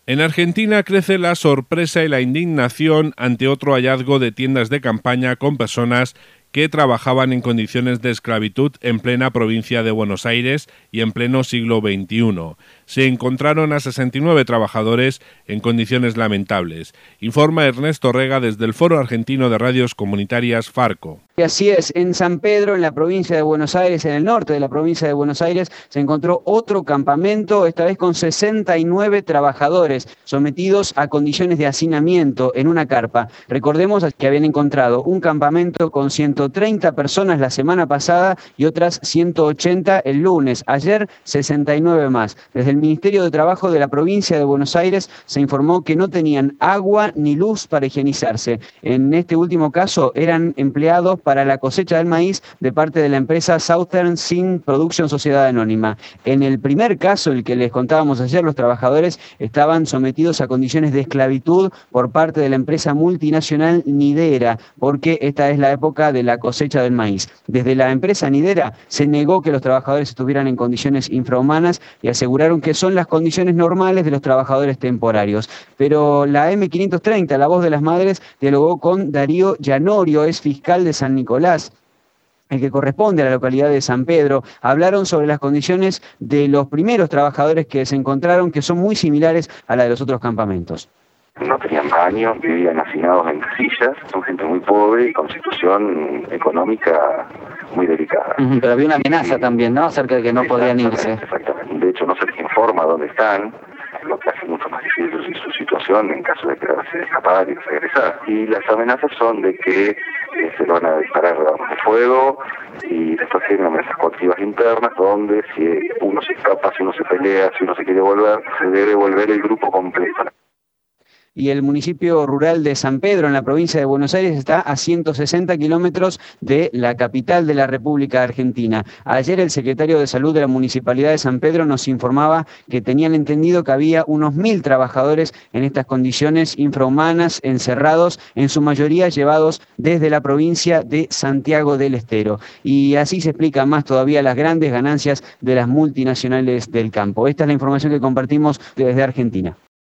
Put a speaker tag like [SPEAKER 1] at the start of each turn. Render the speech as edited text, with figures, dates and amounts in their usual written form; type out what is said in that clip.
[SPEAKER 1] En Argentina crece la sorpresa y la indignación ante otro hallazgo de tiendas de campaña con personas que trabajaban en condiciones de esclavitud en plena provincia de Buenos Aires y en pleno siglo XXI. Se encontraron a 69 trabajadores en condiciones lamentables. Informa Ernesto Rega desde el Foro Argentino de Radios Comunitarias Farco.
[SPEAKER 2] Y así es, en San Pedro, en la provincia de Buenos Aires, en el norte de la provincia de Buenos Aires, se encontró otro campamento, esta vez con 69 trabajadores sometidos a condiciones de hacinamiento en una carpa. Recordemos que habían encontrado un campamento con 130 personas la semana pasada y otras 180 el lunes. Ayer, 69 más. Desde el Ministerio de Trabajo de la provincia de Buenos Aires se informó que no tenían agua ni luz para higienizarse. En este último caso, eran empleados para la cosecha del maíz de parte de la empresa Southern Zinc Production Sociedad Anónima. En el primer caso, el que les contábamos ayer, los trabajadores estaban sometidos a condiciones de esclavitud por parte de la empresa multinacional Nidera, porque esta es la época de la cosecha del maíz. Desde la empresa Nidera se negó que los trabajadores estuvieran en condiciones infrahumanas y aseguraron que son las condiciones normales de los trabajadores temporarios. Pero la M530, La Voz de las Madres, dialogó con Darío Llanorio, es fiscal de San Nicolás, el que corresponde a la localidad de San Pedro. Hablaron sobre las condiciones de los primeros trabajadores que se encontraron, que son muy similares a la de los otros campamentos.
[SPEAKER 3] No tenían baño, vivían hacinados en casillas, son gente muy pobre y con situación económica muy delicada.
[SPEAKER 2] Pero había una amenaza también, ¿no?, acerca de que no podían irse.
[SPEAKER 3] Exactamente. De hecho, no se les informa dónde están, lo que hace mucho más difícil su situación en caso de quedarse escapar y regresar. Y las amenazas son de que se van a disparar armas de fuego y después tienen amenazas coactivas internas donde si uno se escapa, si uno se pelea, si uno se quiere volver, se debe volver el grupo completo.
[SPEAKER 2] Y el municipio rural de San Pedro, en la provincia de Buenos Aires, está a 160 kilómetros de la capital de la República Argentina. Ayer el secretario de Salud de la Municipalidad de San Pedro nos informaba que tenían entendido que había unos 1000 trabajadores en estas condiciones infrahumanas, encerrados, en su mayoría llevados desde la provincia de Santiago del Estero. Y así se explican más todavía las grandes ganancias de las multinacionales del campo. Esta es la información que compartimos desde Argentina.